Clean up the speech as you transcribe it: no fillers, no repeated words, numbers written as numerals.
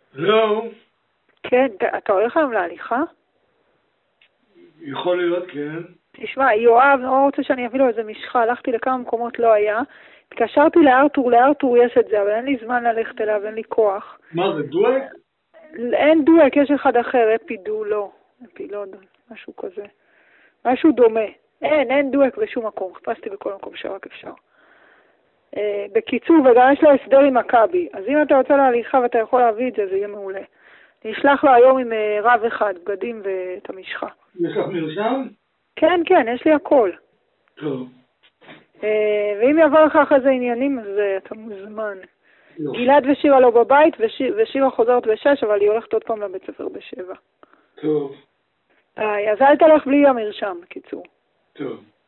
לא. כן, אתה הולך היום להליכה? יכול להיות, כן. תשמע, יואב לא רוצה שאני אביא לו איזה משחה, הלכתי לכמה מקומות לא היה, התקשרתי לארתור יש את זה, אבל אין לי זמן ללכת אליו, אין לי כוח. מה זה, דואק? אין דואק, יש אחד אחר, אפילוד, משהו כזה. משהו דומה. אין דואק בשום מקום, חיפשתי בכל מקום שרק אפשר. בקיצור, וגם יש לו הסדר עם מכבי, אז אם אתה רוצה להליכה ואתה יכול להביא את זה, זה יהיה מעולה. נשלח לו היום עם רב אחד, בגדים ואת המשחה. יש לך מרשם? כן, יש לי הכל. טוב. ואם יבוא לך אחרי זה עניינים, אז אתה מוזמן. לא. גלעד ושירה לא בבית, ושירה חוזרת ב6, אבל היא הולכת עוד פעם לבית ספר ב7. טוב. אז אל תלך בלי המרשם, בקיצור. טוב.